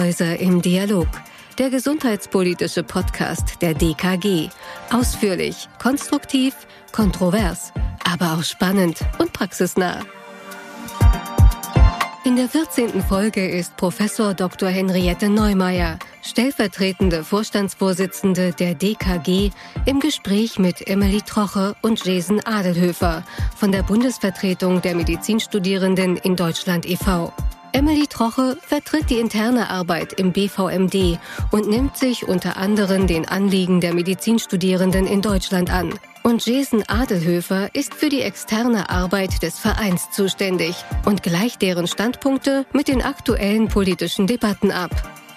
Krankenhäuser im Dialog, der gesundheitspolitische Podcast der DKG. Ausführlich, konstruktiv, kontrovers, aber auch spannend und praxisnah. In der 14. Folge ist Professor Dr. Henriette Neumeier, stellvertretende Vorstandsvorsitzende der DKG, im Gespräch mit Emily Troche und Jason Adelhöfer von der Bundesvertretung der Medizinstudierenden in Deutschland e.V. Emily Troche vertritt die interne Arbeit im BVMD und nimmt sich unter anderem den Anliegen der Medizinstudierenden in Deutschland an. Und Jason Adelhöfer ist für die externe Arbeit des Vereins zuständig und gleicht deren Standpunkte mit den aktuellen politischen Debatten ab.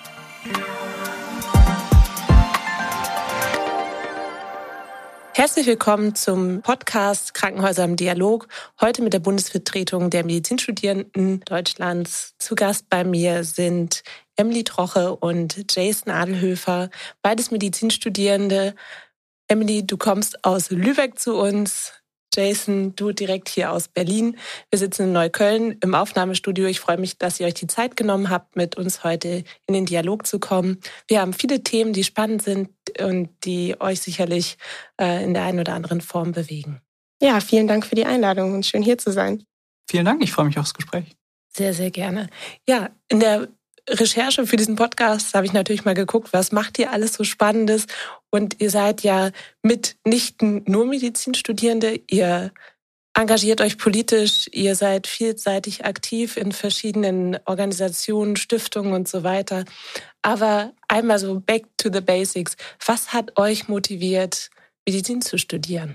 Herzlich willkommen zum Podcast Krankenhäuser im Dialog. Heute mit der Bundesvertretung der Medizinstudierenden Deutschlands. Zu Gast bei mir sind Emily Troche und Jason Adelhöfer, beides Medizinstudierende. Emily, du kommst aus Lübeck zu uns. Jason, du direkt hier aus Berlin. Wir sitzen in Neukölln im Aufnahmestudio. Ich freue mich, dass ihr euch die Zeit genommen habt, mit uns heute in den Dialog zu kommen. Wir haben viele Themen, die spannend sind und die euch sicherlich in der einen oder anderen Form bewegen. Ja, vielen Dank für die Einladung und schön hier zu sein. Vielen Dank, ich freue mich aufs Gespräch. Sehr, sehr gerne. Ja, in der Recherche für diesen Podcast habe ich natürlich mal geguckt, was macht ihr alles so Spannendes? Und ihr seid ja mitnichten nur Medizinstudierende, ihr engagiert euch politisch, ihr seid vielseitig aktiv in verschiedenen Organisationen, Stiftungen und so weiter. Aber einmal so back to the basics. Was hat euch motiviert, Medizin zu studieren?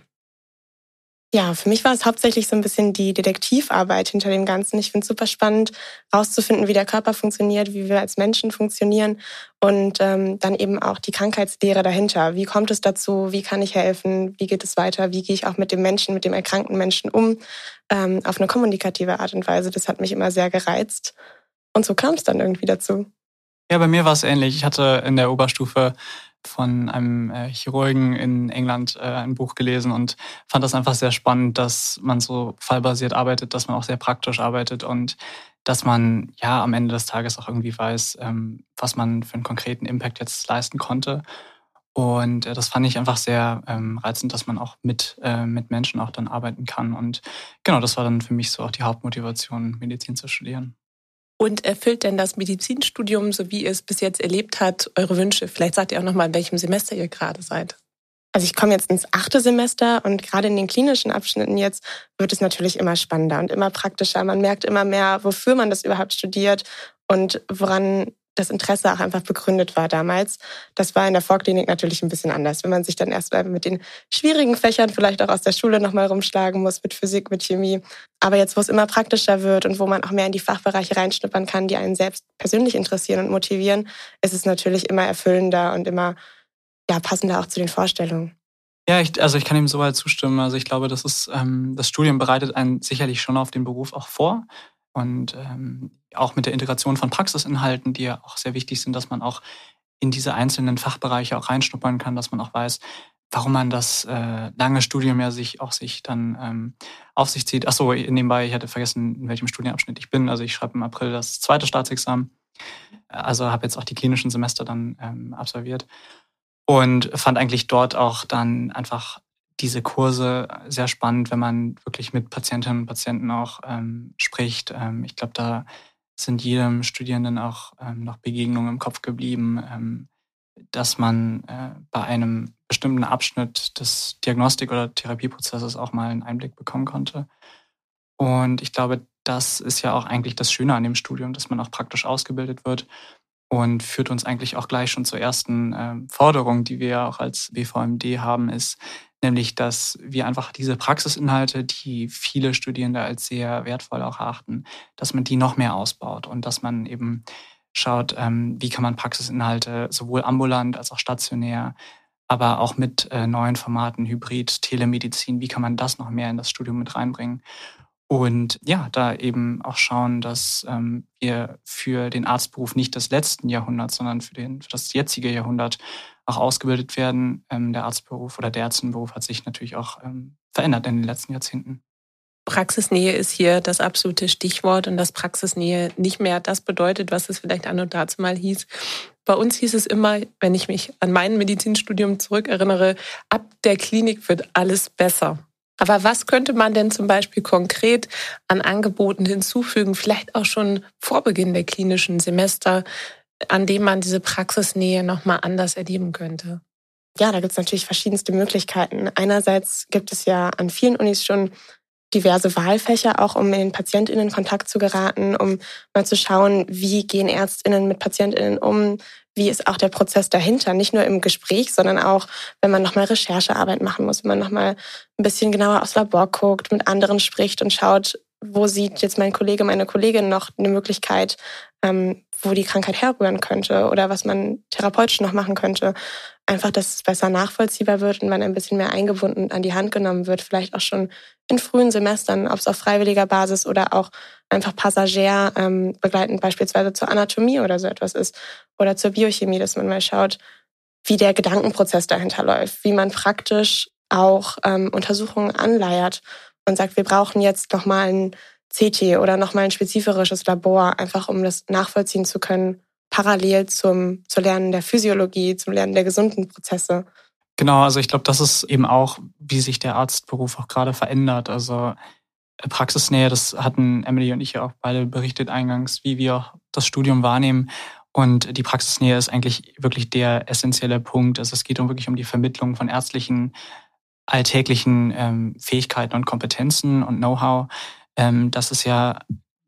Ja, für mich war es hauptsächlich so ein bisschen die Detektivarbeit hinter dem Ganzen. Ich finde es super spannend, rauszufinden, wie der Körper funktioniert, wie wir als Menschen funktionieren und dann eben auch die Krankheitslehre dahinter. Wie kommt es dazu? Wie kann ich helfen? Wie geht es weiter? Wie gehe ich auch mit dem Menschen, mit dem erkrankten Menschen um? Auf eine kommunikative Art und Weise. Das hat mich immer sehr gereizt. Und so kam es dann irgendwie dazu. Ja, bei mir war es ähnlich. Ich hatte in der Oberstufe von einem Chirurgen in England ein Buch gelesen und fand das einfach sehr spannend, dass man so fallbasiert arbeitet, dass man auch sehr praktisch arbeitet und dass man ja am Ende des Tages auch irgendwie weiß, was man für einen konkreten Impact jetzt leisten konnte. Und das fand ich einfach sehr reizend, dass man auch mit Menschen auch dann arbeiten kann. Und genau, das war dann für mich so auch die Hauptmotivation, Medizin zu studieren. Und erfüllt denn das Medizinstudium, so wie ihr es bis jetzt erlebt habt, eure Wünsche? Vielleicht sagt ihr auch noch mal, in welchem Semester ihr gerade seid. Also ich komme jetzt ins 8. Semester und gerade in den klinischen Abschnitten jetzt wird es natürlich immer spannender und immer praktischer. Man merkt immer mehr, wofür man das überhaupt studiert und woran das Interesse auch einfach begründet war damals. Das war in der Vorklinik natürlich ein bisschen anders, wenn man sich dann erst mal mit den schwierigen Fächern vielleicht auch aus der Schule nochmal rumschlagen muss, mit Physik, mit Chemie. Aber jetzt, wo es immer praktischer wird und wo man auch mehr in die Fachbereiche reinschnuppern kann, die einen selbst persönlich interessieren und motivieren, ist es natürlich immer erfüllender und immer passender auch zu den Vorstellungen. Ja, ich kann ihm soweit zustimmen. Also ich glaube, das Studium bereitet einen sicherlich schon auf den Beruf auch vor. Und auch mit der Integration von Praxisinhalten, die ja auch sehr wichtig sind, dass man auch in diese einzelnen Fachbereiche auch reinschnuppern kann, dass man auch weiß, warum man das lange Studium ja sich dann auf sich zieht. Achso, nebenbei, ich hatte vergessen, in welchem Studienabschnitt ich bin. Also ich schreibe im April das 2. Staatsexamen. Also habe jetzt auch die klinischen Semester dann absolviert. Und fand eigentlich dort auch dann einfach diese Kurse sehr spannend, wenn man wirklich mit Patientinnen und Patienten auch spricht. Ich glaube, da sind jedem Studierenden auch noch Begegnungen im Kopf geblieben, dass man bei einem bestimmten Abschnitt des Diagnostik- oder Therapieprozesses auch mal einen Einblick bekommen konnte. Und ich glaube, das ist ja auch eigentlich das Schöne an dem Studium, dass man auch praktisch ausgebildet wird und führt uns eigentlich auch gleich schon zur ersten Forderung, die wir ja auch als BVMD haben, ist nämlich, dass wir einfach diese Praxisinhalte, die viele Studierende als sehr wertvoll auch erachten, dass man die noch mehr ausbaut und dass man eben schaut, wie kann man Praxisinhalte sowohl ambulant als auch stationär, aber auch mit neuen Formaten, Hybrid, Telemedizin, wie kann man das noch mehr in das Studium mit reinbringen? Und ja, da eben auch schauen, dass wir für den Arztberuf nicht des letzten Jahrhunderts, sondern für das jetzige Jahrhundert auch ausgebildet werden. Der Arztberuf oder der Ärztinnenberuf hat sich natürlich auch verändert in den letzten Jahrzehnten. Praxisnähe ist hier das absolute Stichwort und dass Praxisnähe nicht mehr das bedeutet, was es vielleicht an und dazu mal hieß. Bei uns hieß es immer, wenn ich mich an mein Medizinstudium zurückerinnere, ab der Klinik wird alles besser. Aber was könnte man denn zum Beispiel konkret an Angeboten hinzufügen, vielleicht auch schon vor Beginn der klinischen Semester, an dem man diese Praxisnähe nochmal anders erleben könnte? Ja, da gibt es natürlich verschiedenste Möglichkeiten. Einerseits gibt es ja an vielen Unis schon diverse Wahlfächer, auch um in den PatientInnen in Kontakt zu geraten, um mal zu schauen, wie gehen ÄrztInnen mit PatientInnen um, wie ist auch der Prozess dahinter, nicht nur im Gespräch, sondern auch, wenn man nochmal Recherchearbeit machen muss, wenn man nochmal ein bisschen genauer aufs Labor guckt, mit anderen spricht und schaut, wo sieht jetzt mein Kollege, meine Kollegin noch eine Möglichkeit, wo die Krankheit herrühren könnte oder was man therapeutisch noch machen könnte. Einfach, dass es besser nachvollziehbar wird und man ein bisschen mehr eingebunden und an die Hand genommen wird, vielleicht auch schon in frühen Semestern, ob es auf freiwilliger Basis oder auch einfach passagier begleitend beispielsweise zur Anatomie oder so etwas ist oder zur Biochemie, dass man mal schaut, wie der Gedankenprozess dahinter läuft, wie man praktisch auch Untersuchungen anleiert und sagt, wir brauchen jetzt nochmal ein CT oder nochmal ein spezifisches Labor, einfach um das nachvollziehen zu können, parallel zum Lernen der Physiologie, zum Lernen der gesunden Prozesse. Genau, also ich glaube, das ist eben auch, wie sich der Arztberuf auch gerade verändert. Also Praxisnähe, das hatten Emily und ich ja auch beide berichtet eingangs, wie wir das Studium wahrnehmen. Und die Praxisnähe ist eigentlich wirklich der essentielle Punkt. Also es geht wirklich um die Vermittlung von ärztlichen, alltäglichen Fähigkeiten und Kompetenzen und Know-how. Das ist ja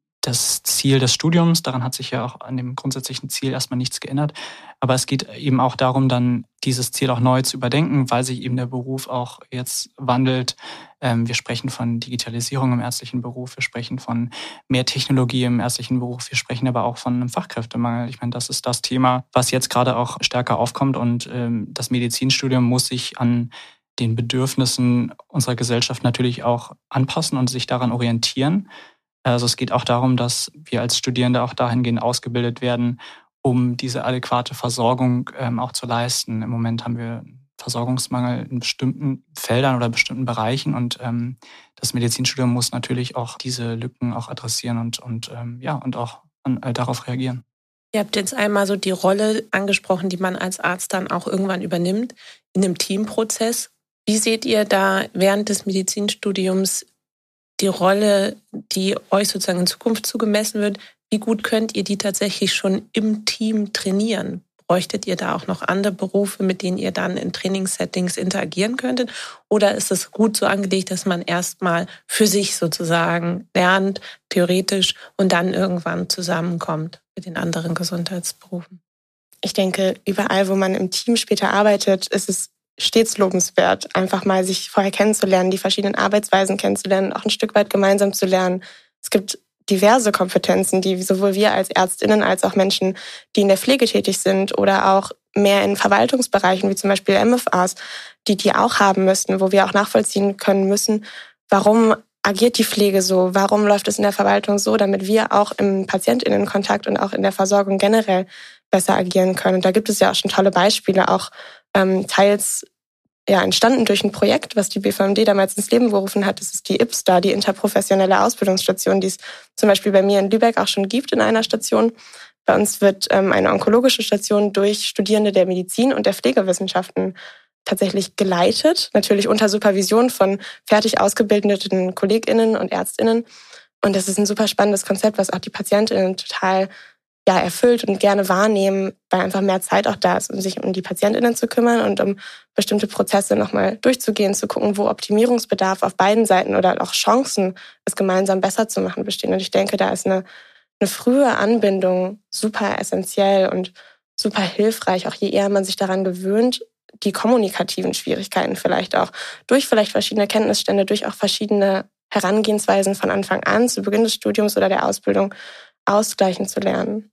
das Ziel des Studiums. Daran hat sich ja auch an dem grundsätzlichen Ziel erstmal nichts geändert. Aber es geht eben auch darum, dann dieses Ziel auch neu zu überdenken, weil sich eben der Beruf auch jetzt wandelt. Wir sprechen von Digitalisierung im ärztlichen Beruf, wir sprechen von mehr Technologie im ärztlichen Beruf, wir sprechen aber auch von einem Fachkräftemangel. Ich meine, das ist das Thema, was jetzt gerade auch stärker aufkommt und das Medizinstudium muss sich an den Bedürfnissen unserer Gesellschaft natürlich auch anpassen und sich daran orientieren. Also es geht auch darum, dass wir als Studierende auch dahingehend ausgebildet werden, um diese adäquate Versorgung auch zu leisten. Im Moment haben wir Versorgungsmangel in bestimmten Feldern oder bestimmten Bereichen und das Medizinstudium muss natürlich auch diese Lücken auch adressieren und auch darauf reagieren. Ihr habt jetzt einmal so die Rolle angesprochen, die man als Arzt dann auch irgendwann übernimmt in einem Teamprozess. Wie seht ihr da während des Medizinstudiums die Rolle, die euch sozusagen in Zukunft zugemessen wird? Wie gut könnt ihr die tatsächlich schon im Team trainieren? Bräuchtet ihr da auch noch andere Berufe, mit denen ihr dann in Trainingssettings interagieren könntet? Oder ist es gut so angelegt, dass man erstmal für sich sozusagen lernt, theoretisch, und dann irgendwann zusammenkommt mit den anderen Gesundheitsberufen? Ich denke, überall, wo man im Team später arbeitet, ist es stets lobenswert, einfach mal sich vorher kennenzulernen, die verschiedenen Arbeitsweisen kennenzulernen, auch ein Stück weit gemeinsam zu lernen. Es gibt diverse Kompetenzen, die sowohl wir als ÄrztInnen als auch Menschen, die in der Pflege tätig sind oder auch mehr in Verwaltungsbereichen, wie zum Beispiel MFAs, die auch haben müssten, wo wir auch nachvollziehen können müssen, warum agiert die Pflege so, warum läuft es in der Verwaltung so, damit wir auch im PatientInnenkontakt und auch in der Versorgung generell besser agieren können. Und da gibt es ja auch schon tolle Beispiele, auch teils entstanden durch ein Projekt, was die BVMD damals ins Leben gerufen hat. Das ist die IPSTA, die interprofessionelle Ausbildungsstation, die es zum Beispiel bei mir in Lübeck auch schon gibt in einer Station. Bei uns wird eine onkologische Station durch Studierende der Medizin und der Pflegewissenschaften tatsächlich geleitet, natürlich unter Supervision von fertig ausgebildeten KollegInnen und ÄrztInnen. Und das ist ein super spannendes Konzept, was auch die PatientInnen total erfüllt und gerne wahrnehmen, weil einfach mehr Zeit auch da ist, um sich um die PatientInnen zu kümmern und um bestimmte Prozesse nochmal durchzugehen, zu gucken, wo Optimierungsbedarf auf beiden Seiten oder auch Chancen, es gemeinsam besser zu machen, bestehen. Und ich denke, da ist eine frühe Anbindung super essentiell und super hilfreich, auch je eher man sich daran gewöhnt, die kommunikativen Schwierigkeiten vielleicht auch durch vielleicht verschiedene Kenntnisstände, durch auch verschiedene Herangehensweisen von Anfang an zu Beginn des Studiums oder der Ausbildung ausgleichen zu lernen.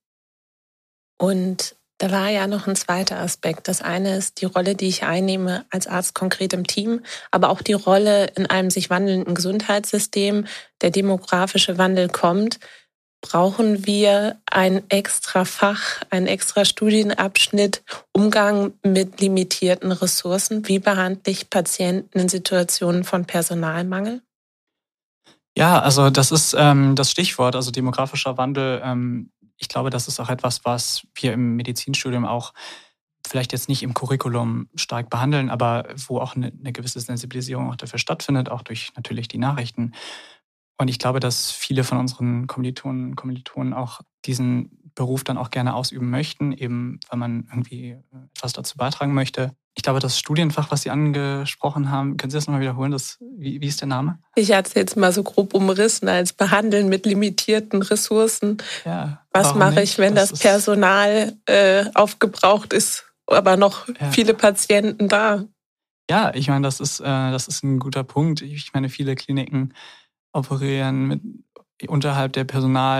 Und da war ja noch ein zweiter Aspekt. Das eine ist die Rolle, die ich einnehme als Arzt konkret im Team, aber auch die Rolle in einem sich wandelnden Gesundheitssystem. Der demografische Wandel kommt. Brauchen wir ein extra Fach, einen extra Studienabschnitt, Umgang mit limitierten Ressourcen? Wie behandle ich Patienten in Situationen von Personalmangel? Ja, also das ist das Stichwort, also demografischer Wandel. Ich glaube, das ist auch etwas, was wir im Medizinstudium auch vielleicht jetzt nicht im Curriculum stark behandeln, aber wo auch eine gewisse Sensibilisierung auch dafür stattfindet, auch durch natürlich die Nachrichten. Und ich glaube, dass viele von unseren Kommilitonen und Kommilitonen auch diesen Beruf dann auch gerne ausüben möchten, eben weil man irgendwie etwas dazu beitragen möchte. Ich glaube, das Studienfach, was Sie angesprochen haben, können Sie das nochmal wiederholen? Wie ist der Name? Ich hatte es jetzt mal so grob umrissen als Behandeln mit limitierten Ressourcen. Ja, was mache ich, wenn das Personal aufgebraucht ist, aber noch viele Patienten da? Ja, ich meine, das ist ein guter Punkt. Ich meine, viele Kliniken operieren unterhalb der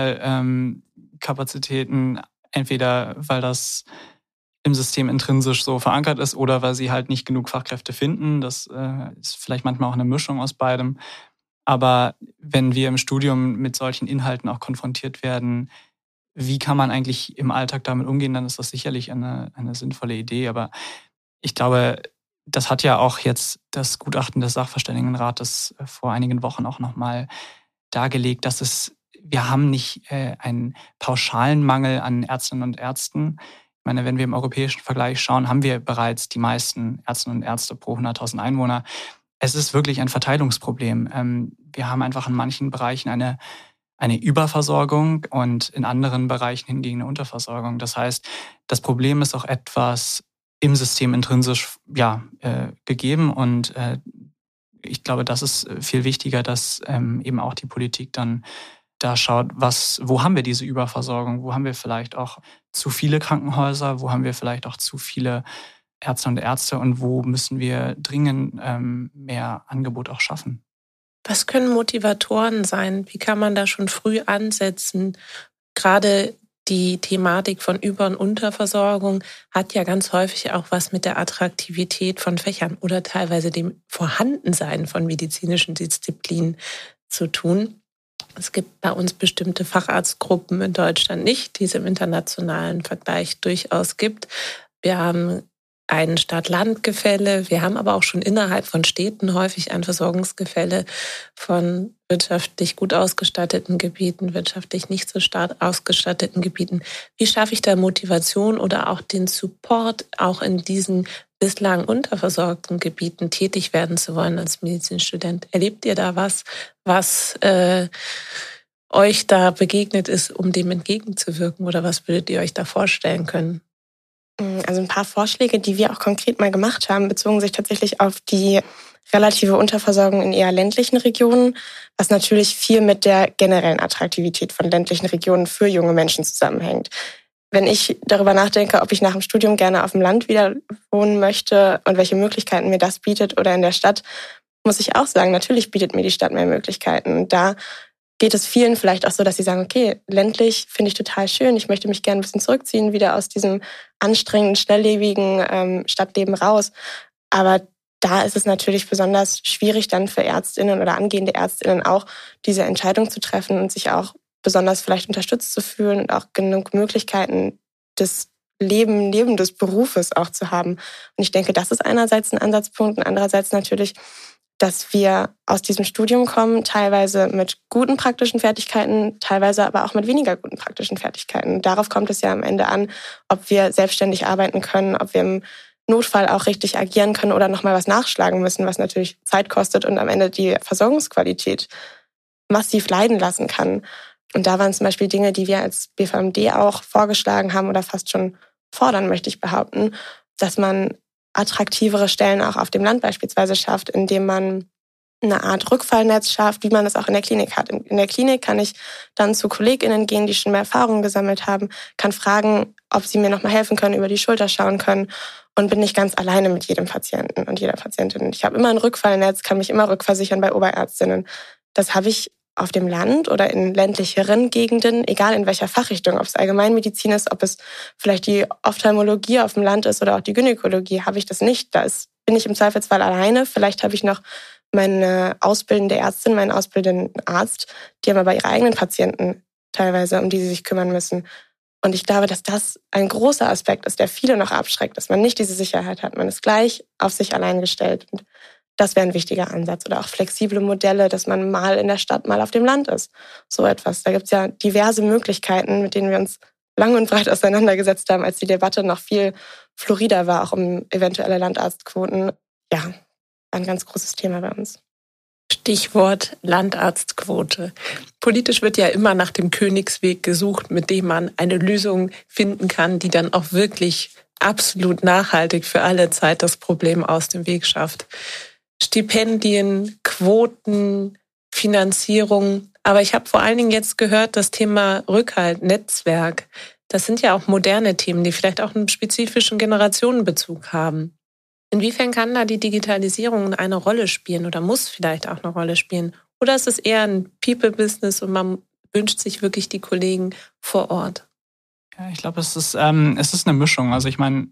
Personalkapazitäten, entweder weil das im System intrinsisch so verankert ist oder weil sie halt nicht genug Fachkräfte finden. Das ist vielleicht manchmal auch eine Mischung aus beidem. Aber wenn wir im Studium mit solchen Inhalten auch konfrontiert werden, wie kann man eigentlich im Alltag damit umgehen, dann ist das sicherlich eine sinnvolle Idee. Aber ich glaube, das hat ja auch jetzt das Gutachten des Sachverständigenrates vor einigen Wochen auch nochmal dargelegt, dass wir haben nicht einen pauschalen Mangel an Ärztinnen und Ärzten. Ich meine, wenn wir im europäischen Vergleich schauen, haben wir bereits die meisten Ärztinnen und Ärzte pro 100.000 Einwohner. Es ist wirklich ein Verteilungsproblem. Wir haben einfach in manchen Bereichen eine Überversorgung und in anderen Bereichen hingegen eine Unterversorgung. Das heißt, das Problem ist auch etwas im System intrinsisch gegeben und ich glaube, das ist viel wichtiger, dass eben auch die Politik dann da schaut, wo haben wir diese Überversorgung, wo haben wir vielleicht auch zu viele Krankenhäuser, wo haben wir vielleicht auch zu viele Ärzte und Ärzte und wo müssen wir dringend mehr Angebot auch schaffen. Was können Motivatoren sein? Wie kann man da schon früh ansetzen? Gerade die Thematik von Über- und Unterversorgung hat ja ganz häufig auch was mit der Attraktivität von Fächern oder teilweise dem Vorhandensein von medizinischen Disziplinen zu tun. Es gibt bei uns bestimmte Facharztgruppen in Deutschland nicht, die es im internationalen Vergleich durchaus gibt. Wir haben ein Stadt-Land-Gefälle. Wir haben aber auch schon innerhalb von Städten häufig ein Versorgungsgefälle von wirtschaftlich gut ausgestatteten Gebieten, wirtschaftlich nicht so stark ausgestatteten Gebieten. Wie schaffe ich da Motivation oder auch den Support, auch in diesen bislang unterversorgten Gebieten tätig werden zu wollen als Medizinstudent? Erlebt ihr da was euch da begegnet ist, um dem entgegenzuwirken? Oder was würdet ihr euch da vorstellen können? Also ein paar Vorschläge, die wir auch konkret mal gemacht haben, bezogen sich tatsächlich auf die relative Unterversorgung in eher ländlichen Regionen, was natürlich viel mit der generellen Attraktivität von ländlichen Regionen für junge Menschen zusammenhängt. Wenn ich darüber nachdenke, ob ich nach dem Studium gerne auf dem Land wieder wohnen möchte und welche Möglichkeiten mir das bietet oder in der Stadt, muss ich auch sagen, natürlich bietet mir die Stadt mehr Möglichkeiten. Und da geht es vielen vielleicht auch so, dass sie sagen, okay, ländlich finde ich total schön, ich möchte mich gerne ein bisschen zurückziehen, wieder aus diesem anstrengenden, schnelllebigen Stadtleben raus. Aber da ist es natürlich besonders schwierig dann für Ärztinnen oder angehende Ärztinnen auch, diese Entscheidung zu treffen und sich auch besonders vielleicht unterstützt zu fühlen und auch genug Möglichkeiten des neben des Berufes auch zu haben. Und ich denke, das ist einerseits ein Ansatzpunkt und andererseits natürlich, dass wir aus diesem Studium kommen, teilweise mit guten praktischen Fertigkeiten, teilweise aber auch mit weniger guten praktischen Fertigkeiten. Darauf kommt es ja am Ende an, ob wir selbstständig arbeiten können, ob wir im Notfall auch richtig agieren können oder nochmal was nachschlagen müssen, was natürlich Zeit kostet und am Ende die Versorgungsqualität massiv leiden lassen kann. Und da waren zum Beispiel Dinge, die wir als BVMD auch vorgeschlagen haben oder fast schon fordern, möchte ich behaupten, dass man attraktivere Stellen auch auf dem Land beispielsweise schafft, indem man eine Art Rückfallnetz schafft, wie man das auch in der Klinik hat. In der Klinik kann ich dann zu KollegInnen gehen, die schon mehr Erfahrungen gesammelt haben, kann fragen, ob sie mir nochmal helfen können, über die Schulter schauen können und bin nicht ganz alleine mit jedem Patienten und jeder Patientin. Ich habe immer ein Rückfallnetz, kann mich immer rückversichern bei Oberärztinnen. Das habe ich auf dem Land oder in ländlicheren Gegenden, egal in welcher Fachrichtung, ob es Allgemeinmedizin ist, ob es vielleicht die Ophthalmologie auf dem Land ist oder auch die Gynäkologie, habe ich das nicht. Bin ich im Zweifelsfall alleine. Vielleicht habe ich noch meine ausbildende Ärztin, meinen ausbildenden Arzt, die haben aber ihre eigenen Patienten teilweise, um die sie sich kümmern müssen. Und ich glaube, dass das ein großer Aspekt ist, der viele noch abschreckt, dass man nicht diese Sicherheit hat. Man ist gleich auf sich allein gestellt. Und Das wäre ein wichtiger Ansatz. Oder auch flexible Modelle, dass man mal in der Stadt, mal auf dem Land ist. So etwas. Da gibt es ja diverse Möglichkeiten, mit denen wir uns lang und breit auseinandergesetzt haben, als die Debatte noch viel florider war, auch um eventuelle Landarztquoten. Ja, ein ganz großes Thema bei uns. Stichwort Landarztquote. Politisch wird ja immer nach dem Königsweg gesucht, mit dem man eine Lösung finden kann, die dann auch wirklich absolut nachhaltig für alle Zeit das Problem aus dem Weg schafft. Stipendien, Quoten, Finanzierung. Aber ich habe vor allen Dingen jetzt gehört, das Thema Rückhalt, Netzwerk. Das sind ja auch moderne Themen, die vielleicht auch einen spezifischen Generationenbezug haben. Inwiefern kann da die Digitalisierung eine Rolle spielen oder muss vielleicht auch eine Rolle spielen? Oder ist es eher ein People-Business und man wünscht sich wirklich die Kollegen vor Ort? Ja, ich glaube, es ist eine Mischung. Also ich meine,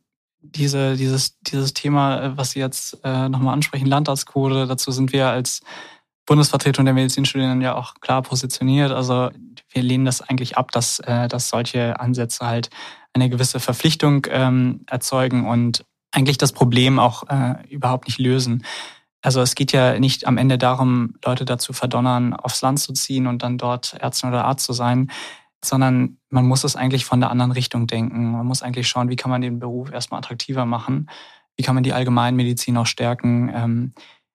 dieses Thema, was Sie jetzt nochmal ansprechen, Landarztquote, dazu sind wir als Bundesvertretung der Medizinstudierenden ja auch klar positioniert. Also wir lehnen das eigentlich ab, dass solche Ansätze halt eine gewisse Verpflichtung erzeugen und eigentlich das Problem auch überhaupt nicht lösen. Also es geht ja nicht am Ende darum, Leute dazu verdonnern, aufs Land zu ziehen und dann dort Ärztin oder Arzt zu sein, sondern man muss es eigentlich von der anderen Richtung denken. Man muss eigentlich schauen, wie kann man den Beruf erstmal attraktiver machen, wie kann man die Allgemeinmedizin auch stärken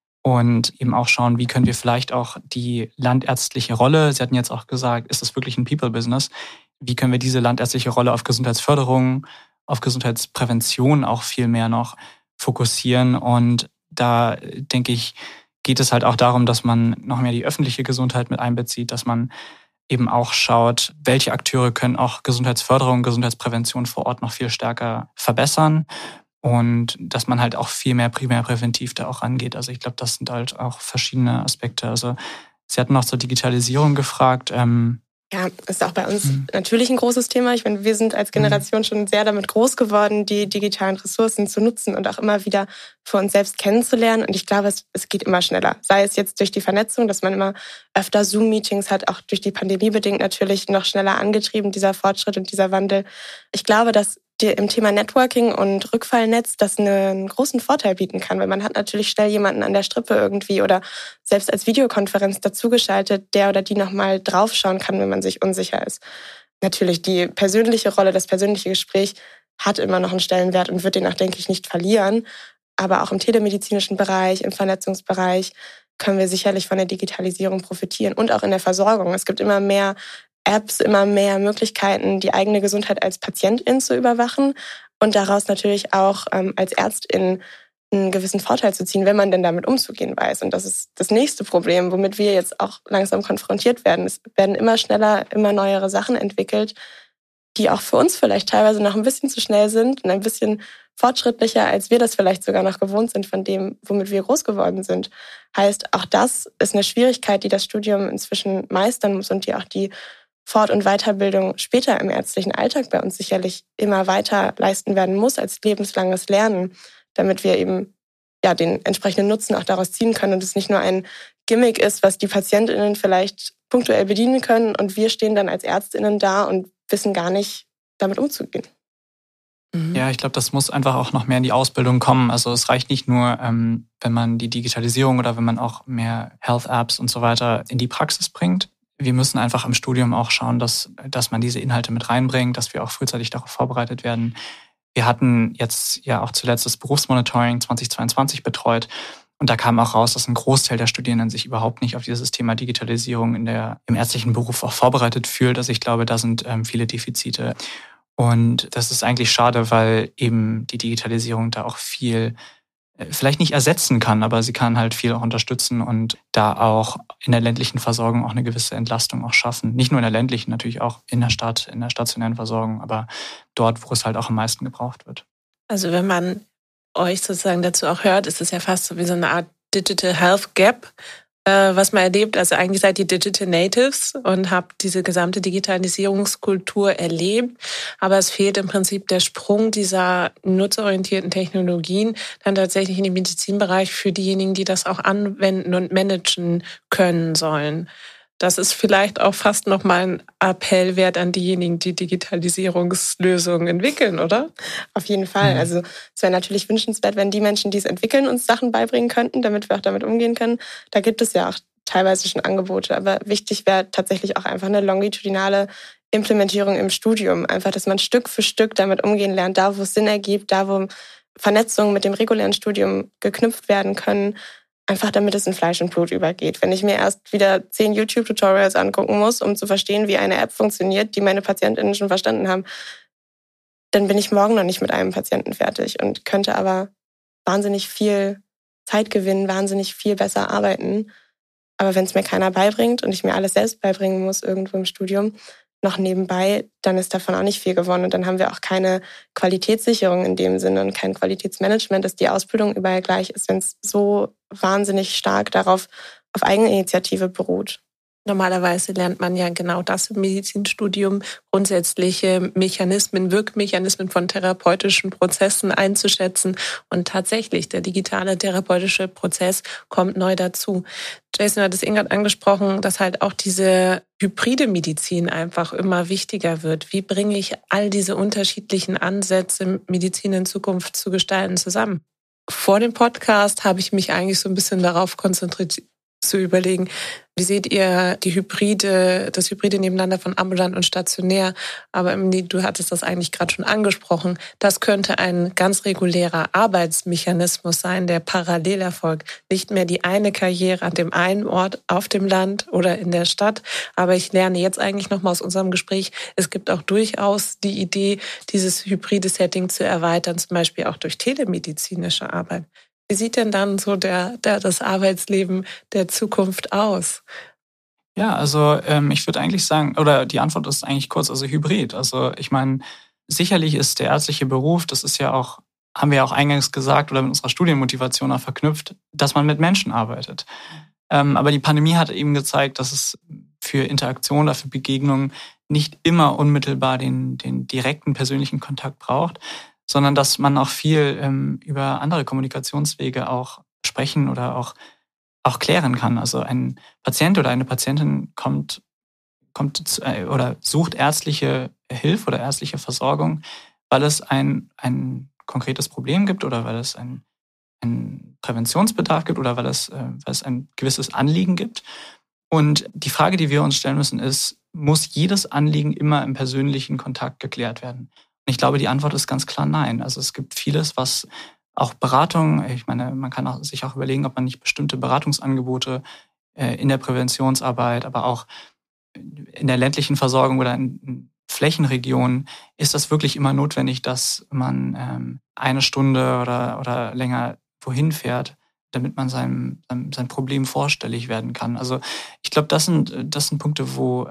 und eben auch schauen, wie können wir vielleicht auch die landärztliche Rolle, Sie hatten jetzt auch gesagt, ist das wirklich ein People-Business, wie können wir diese landärztliche Rolle auf Gesundheitsförderung, auf Gesundheitsprävention auch viel mehr noch fokussieren. Und da, denke ich, geht es halt auch darum, dass man noch mehr die öffentliche Gesundheit mit einbezieht, dass man eben auch schaut, welche Akteure können auch Gesundheitsförderung, Gesundheitsprävention vor Ort noch viel stärker verbessern und dass man halt auch viel mehr primärpräventiv da auch rangeht. Also ich glaube, das sind halt auch verschiedene Aspekte. Also Sie hatten noch zur Digitalisierung gefragt. Ja, ist auch bei uns natürlich ein großes Thema. Ich meine, wir sind als Generation schon sehr damit groß geworden, die digitalen Ressourcen zu nutzen und auch immer wieder für uns selbst kennenzulernen. Und ich glaube, es geht immer schneller. Sei es jetzt durch die Vernetzung, dass man immer öfter Zoom-Meetings hat, auch durch die Pandemie bedingt natürlich noch schneller angetrieben, dieser Fortschritt und dieser Wandel. Ich glaube, dass im Thema Networking und Rückfallnetz das einen großen Vorteil bieten kann, weil man hat natürlich schnell jemanden an der Strippe irgendwie oder selbst als Videokonferenz dazugeschaltet, der oder die nochmal draufschauen kann, wenn man sich unsicher ist. Natürlich, die persönliche Rolle, das persönliche Gespräch hat immer noch einen Stellenwert und wird den auch, denke ich, nicht verlieren. Aber auch im telemedizinischen Bereich, im Vernetzungsbereich können wir sicherlich von der Digitalisierung profitieren und auch in der Versorgung. Es gibt immer mehr Apps, immer mehr Möglichkeiten, die eigene Gesundheit als Patientin zu überwachen und daraus natürlich auch als Ärztin einen gewissen Vorteil zu ziehen, wenn man denn damit umzugehen weiß. Und das ist das nächste Problem, womit wir jetzt auch langsam konfrontiert werden. Es werden immer schneller, immer neuere Sachen entwickelt, die auch für uns vielleicht teilweise noch ein bisschen zu schnell sind und ein bisschen fortschrittlicher, als wir das vielleicht sogar noch gewohnt sind von dem, womit wir groß geworden sind. Heißt, auch das ist eine Schwierigkeit, die das Studium inzwischen meistern muss und die auch die Fort- und Weiterbildung später im ärztlichen Alltag bei uns sicherlich immer weiter leisten werden muss als lebenslanges Lernen, damit wir eben ja den entsprechenden Nutzen auch daraus ziehen können und es nicht nur ein Gimmick ist, was die PatientInnen vielleicht punktuell bedienen können und wir stehen dann als ÄrztInnen da und wissen gar nicht, damit umzugehen. Ja, ich glaube, das muss einfach auch noch mehr in die Ausbildung kommen. Also es reicht nicht nur, wenn man die Digitalisierung oder wenn man auch mehr Health-Apps und so weiter in die Praxis bringt. Wir müssen einfach im Studium auch schauen, dass man diese Inhalte mit reinbringt, dass wir auch frühzeitig darauf vorbereitet werden. Wir hatten jetzt ja auch zuletzt das Berufsmonitoring 2022 betreut und da kam auch raus, dass ein Großteil der Studierenden sich überhaupt nicht auf dieses Thema Digitalisierung im ärztlichen Beruf auch vorbereitet fühlt. Also ich glaube, da sind viele Defizite. Und das ist eigentlich schade, weil eben die Digitalisierung da auch viel vielleicht nicht ersetzen kann, aber sie kann halt viel auch unterstützen und da auch in der ländlichen Versorgung auch eine gewisse Entlastung auch schaffen. Nicht nur in der ländlichen, natürlich auch in der Stadt, in der stationären Versorgung, aber dort, wo es halt auch am meisten gebraucht wird. Also wenn man euch sozusagen dazu auch hört, ist es ja fast so wie so eine Art Digital Health Gap, was man erlebt. Also eigentlich seid ihr Digital Natives und habt diese gesamte Digitalisierungskultur erlebt. Aber es fehlt im Prinzip der Sprung dieser nutzerorientierten Technologien dann tatsächlich in den Medizinbereich für diejenigen, die das auch anwenden und managen können sollen. Das ist vielleicht auch fast nochmal ein Appell wert an diejenigen, die Digitalisierungslösungen entwickeln, oder? Auf jeden Fall. Also es wäre natürlich wünschenswert, wenn die Menschen, die es entwickeln, uns Sachen beibringen könnten, damit wir auch damit umgehen können. Da gibt es ja auch teilweise schon Angebote. Aber wichtig wäre tatsächlich auch einfach eine longitudinale Implementierung im Studium. Einfach, dass man Stück für Stück damit umgehen lernt, da wo es Sinn ergibt, da wo Vernetzungen mit dem regulären Studium geknüpft werden können. Einfach damit es in Fleisch und Blut übergeht. Wenn ich mir erst wieder 10 YouTube-Tutorials angucken muss, um zu verstehen, wie eine App funktioniert, die meine PatientInnen schon verstanden haben, dann bin ich morgen noch nicht mit einem Patienten fertig und könnte aber wahnsinnig viel Zeit gewinnen, wahnsinnig viel besser arbeiten. Aber wenn es mir keiner beibringt und ich mir alles selbst beibringen muss irgendwo im Studium, noch nebenbei, dann ist davon auch nicht viel gewonnen. Und dann haben wir auch keine Qualitätssicherung in dem Sinne und kein Qualitätsmanagement, dass die Ausbildung überall gleich ist, wenn es so wahnsinnig stark darauf auf Eigeninitiative beruht. Normalerweise lernt man ja genau das im Medizinstudium, grundsätzliche Mechanismen, Wirkmechanismen von therapeutischen Prozessen einzuschätzen. Und tatsächlich, der digitale therapeutische Prozess kommt neu dazu. Jason hat es Ingrid angesprochen, dass halt auch diese hybride Medizin einfach immer wichtiger wird. Wie bringe ich all diese unterschiedlichen Ansätze, Medizin in Zukunft zu gestalten, zusammen? Vor dem Podcast habe ich mich eigentlich so ein bisschen darauf konzentriert, zu überlegen, wie seht ihr das hybride nebeneinander von ambulant und stationär? Aber Emily, du hattest das eigentlich gerade schon angesprochen. Das könnte ein ganz regulärer Arbeitsmechanismus sein, der parallel erfolgt. Nicht mehr die eine Karriere an dem einen Ort auf dem Land oder in der Stadt. Aber ich lerne jetzt eigentlich nochmal aus unserem Gespräch, es gibt auch durchaus die Idee, dieses hybride Setting zu erweitern, zum Beispiel auch durch telemedizinische Arbeit. Wie sieht denn dann so das Arbeitsleben der Zukunft aus? Ja, also ich würde eigentlich sagen, oder die Antwort ist eigentlich kurz, also hybrid. Also ich meine, sicherlich ist der ärztliche Beruf, das ist ja auch, haben wir ja auch eingangs gesagt oder mit unserer Studienmotivation auch verknüpft, dass man mit Menschen arbeitet. Aber die Pandemie hat eben gezeigt, dass es für Interaktion oder für Begegnungen nicht immer unmittelbar den direkten persönlichen Kontakt braucht, sondern dass man auch viel über andere Kommunikationswege auch sprechen oder auch klären kann. Also ein Patient oder eine Patientin kommt oder sucht ärztliche Hilfe oder ärztliche Versorgung, weil es ein konkretes Problem gibt oder weil es einen Präventionsbedarf gibt oder weil es ein gewisses Anliegen gibt. Und die Frage, die wir uns stellen müssen, ist, muss jedes Anliegen immer im persönlichen Kontakt geklärt werden? Und ich glaube, die Antwort ist ganz klar nein. Also es gibt vieles, was auch Beratung, ich meine, man kann sich auch überlegen, ob man nicht bestimmte Beratungsangebote in der Präventionsarbeit, aber auch in der ländlichen Versorgung oder in Flächenregionen, ist das wirklich immer notwendig, dass man eine Stunde oder länger wohin fährt, damit man sein Problem vorstellig werden kann. Also ich glaube, das sind Punkte, wo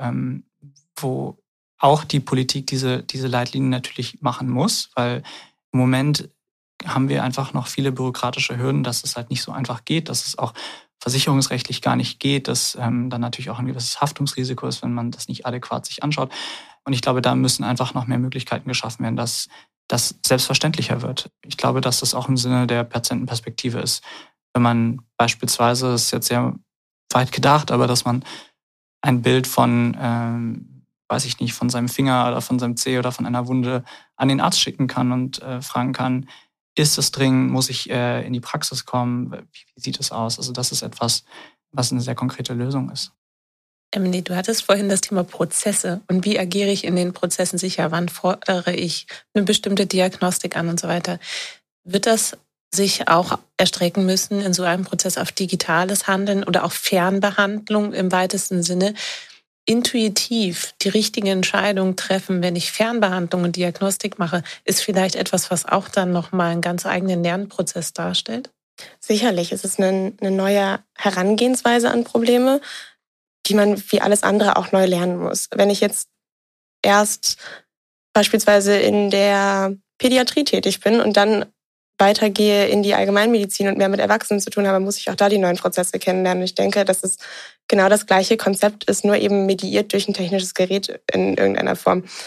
auch die Politik diese Leitlinien natürlich machen muss, weil im Moment haben wir einfach noch viele bürokratische Hürden, dass es halt nicht so einfach geht, dass es auch versicherungsrechtlich gar nicht geht, dass dann natürlich auch ein gewisses Haftungsrisiko ist, wenn man das nicht adäquat sich anschaut. Und ich glaube, da müssen einfach noch mehr Möglichkeiten geschaffen werden, dass das selbstverständlicher wird. Ich glaube, dass das auch im Sinne der Patientenperspektive ist. Wenn man beispielsweise, das ist jetzt sehr weit gedacht, aber dass man ein Bild von weiß ich nicht, von seinem Finger oder von seinem Zeh oder von einer Wunde an den Arzt schicken kann und fragen kann, ist es dringend, muss ich in die Praxis kommen, wie sieht es aus? Also das ist etwas, was eine sehr konkrete Lösung ist. Emily, du hattest vorhin das Thema Prozesse und wie agiere ich in den Prozessen sicher, wann fordere ich eine bestimmte Diagnostik an und so weiter. Wird das sich auch erstrecken müssen in so einem Prozess auf digitales Handeln oder auch Fernbehandlung im weitesten Sinne? Intuitiv die richtige Entscheidung treffen, wenn ich Fernbehandlung und Diagnostik mache, ist vielleicht etwas, was auch dann nochmal einen ganz eigenen Lernprozess darstellt? Sicherlich, es ist eine neue Herangehensweise an Probleme, die man wie alles andere auch neu lernen muss. Wenn ich jetzt erst beispielsweise in der Pädiatrie tätig bin und dann weitergehe in die Allgemeinmedizin und mehr mit Erwachsenen zu tun habe, muss ich auch da die neuen Prozesse kennenlernen. Und ich denke, dass es genau das gleiche Konzept ist, nur eben mediiert durch ein technisches Gerät in irgendeiner Form.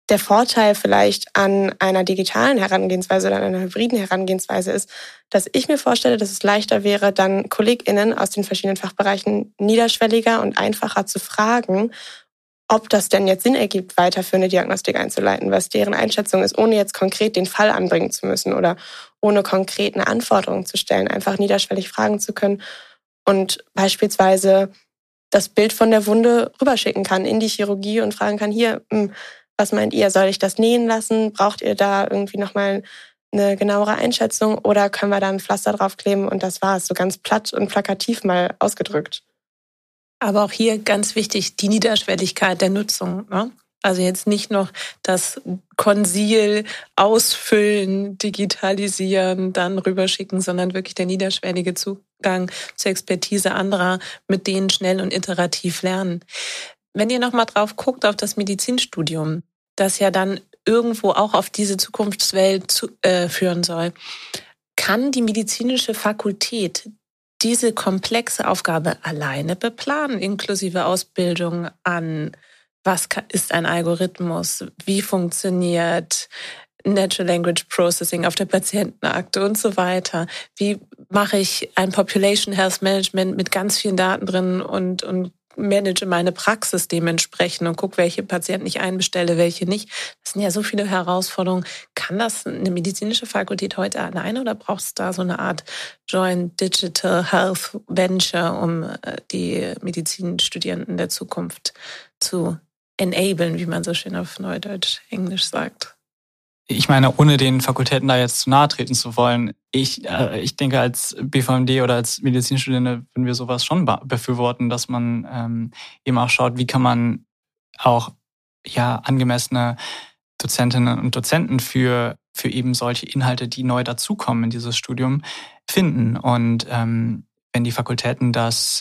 der Vorteil vielleicht an einer digitalen Herangehensweise oder an einer hybriden Herangehensweise ist, dass ich mir vorstelle, dass es leichter wäre, dann KollegInnen aus den verschiedenen Fachbereichen niederschwelliger und einfacher zu fragen, ob das denn jetzt Sinn ergibt, weiter für eine Diagnostik einzuleiten, was deren Einschätzung ist, ohne jetzt konkret den Fall anbringen zu müssen oder ohne konkret eine Anforderung zu stellen, einfach niederschwellig fragen zu können und beispielsweise das Bild von der Wunde rüberschicken kann in die Chirurgie und fragen kann, hier, was meint ihr, soll ich das nähen lassen? Braucht ihr da irgendwie nochmal eine genauere Einschätzung oder können wir da ein Pflaster draufkleben und das war's, so ganz platt und plakativ mal ausgedrückt. Aber auch hier ganz wichtig, die Niederschwelligkeit der Nutzung, ne? Also jetzt nicht noch das Konsil ausfüllen, digitalisieren, dann rüberschicken, sondern wirklich der niederschwellige Zugang zur Expertise anderer, mit denen schnell und iterativ lernen. Wenn ihr nochmal drauf guckt auf das Medizinstudium, das ja dann irgendwo auch auf diese Zukunftswelt führen soll, kann die medizinische Fakultät diese komplexe Aufgabe alleine beplanen, inklusive Ausbildung an, was ist ein Algorithmus, wie funktioniert Natural Language Processing auf der Patientenakte und so weiter. Wie mache ich ein Population Health Management mit ganz vielen Daten drin und manage meine Praxis dementsprechend und gucke, welche Patienten ich einbestelle, welche nicht. Das sind ja so viele Herausforderungen. Kann das eine medizinische Fakultät heute alleine oder braucht es da so eine Art Joint Digital Health Venture, um die Medizinstudierenden der Zukunft zu enablen, wie man so schön auf Neudeutsch Englisch sagt? Ich meine, ohne den Fakultäten da jetzt zu nahe treten zu wollen, ich denke, als BVMD oder als Medizinstudierende würden wir sowas schon befürworten, dass man eben auch schaut, wie kann man auch angemessene Dozentinnen und Dozenten für eben solche Inhalte, die neu dazukommen in dieses Studium, finden. Und wenn die Fakultäten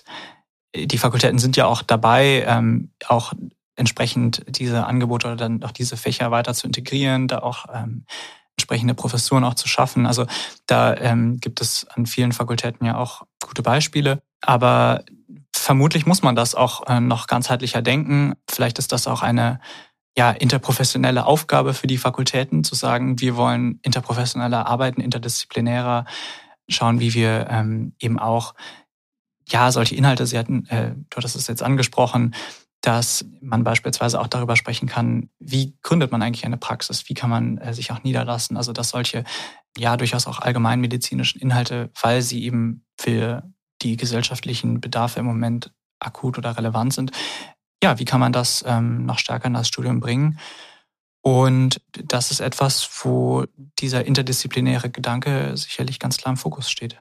sind ja auch dabei, auch entsprechend diese Angebote oder dann auch diese Fächer weiter zu integrieren, da auch entsprechende Professuren auch zu schaffen. Also da gibt es an vielen Fakultäten ja auch gute Beispiele. Aber vermutlich muss man das auch noch ganzheitlicher denken. Vielleicht ist das auch eine interprofessionelle Aufgabe für die Fakultäten, zu sagen, wir wollen interprofessioneller arbeiten, interdisziplinärer, schauen, wie wir eben auch solche Inhalte, du hattest es jetzt angesprochen, dass man beispielsweise auch darüber sprechen kann, wie gründet man eigentlich eine Praxis, wie kann man sich auch niederlassen. Also dass solche durchaus auch allgemeinmedizinischen Inhalte, weil sie eben für die gesellschaftlichen Bedarfe im Moment akut oder relevant sind, wie kann man das noch stärker in das Studium bringen. Und das ist etwas, wo dieser interdisziplinäre Gedanke sicherlich ganz klar im Fokus steht.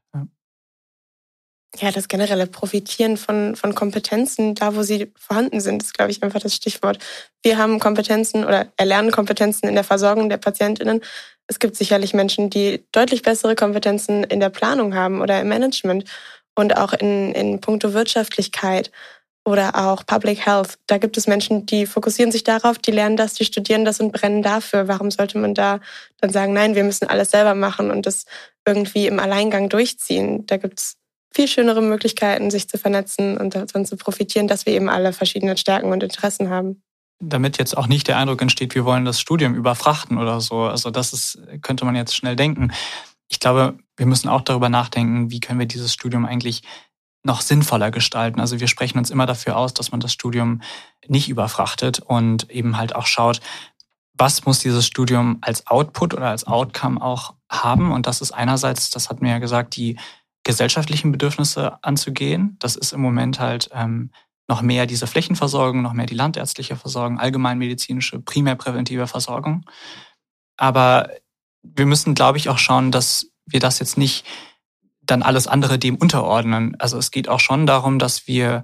Ja, das generelle Profitieren von Kompetenzen, da wo sie vorhanden sind, ist, glaube ich, einfach das Stichwort. Wir haben Kompetenzen oder erlernen Kompetenzen in der Versorgung der PatientInnen. Es gibt sicherlich Menschen, die deutlich bessere Kompetenzen in der Planung haben oder im Management und auch in puncto Wirtschaftlichkeit oder auch Public Health. Da gibt es Menschen, die fokussieren sich darauf, die lernen das, die studieren das und brennen dafür. Warum sollte man da dann sagen, nein, wir müssen alles selber machen und das irgendwie im Alleingang durchziehen? Da gibt's viel schönere Möglichkeiten, sich zu vernetzen und davon zu profitieren, dass wir eben alle verschiedene Stärken und Interessen haben. Damit jetzt auch nicht der Eindruck entsteht, wir wollen das Studium überfrachten oder so. Also könnte man jetzt schnell denken. Ich glaube, wir müssen auch darüber nachdenken, wie können wir dieses Studium eigentlich noch sinnvoller gestalten. Also wir sprechen uns immer dafür aus, dass man das Studium nicht überfrachtet und eben halt auch schaut, was muss dieses Studium als Output oder als Outcome auch haben. Und das ist einerseits, das hatten wir ja gesagt, die gesellschaftlichen Bedürfnisse anzugehen. Das ist im Moment halt noch mehr diese Flächenversorgung, noch mehr die landärztliche Versorgung, allgemeinmedizinische, primärpräventive Versorgung. Aber wir müssen, glaube ich, auch schauen, dass wir das jetzt nicht dann alles andere dem unterordnen. Also es geht auch schon darum, dass wir,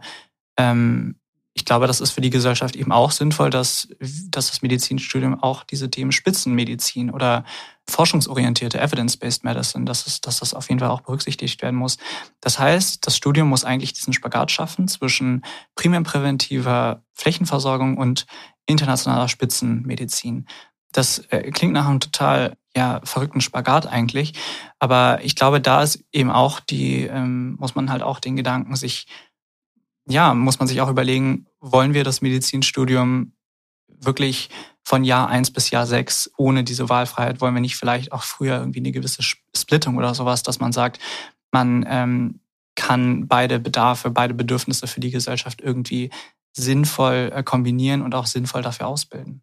ich glaube, das ist für die Gesellschaft eben auch sinnvoll, dass das Medizinstudium auch diese Themen Spitzenmedizin oder forschungsorientierte Evidence-Based Medicine, dass das auf jeden Fall auch berücksichtigt werden muss. Das heißt, das Studium muss eigentlich diesen Spagat schaffen zwischen primärpräventiver Flächenversorgung und internationaler Spitzenmedizin. Das klingt nach einem total verrückten Spagat eigentlich, aber ich glaube, da ist eben auch muss man halt auch den Gedanken muss man sich auch überlegen, wollen wir das Medizinstudium wirklich von Jahr 1 bis Jahr 6 ohne diese Wahlfreiheit? Wollen wir nicht vielleicht auch früher irgendwie eine gewisse Splittung oder sowas, dass man sagt, man kann beide Bedarfe, beide Bedürfnisse für die Gesellschaft irgendwie sinnvoll kombinieren und auch sinnvoll dafür ausbilden?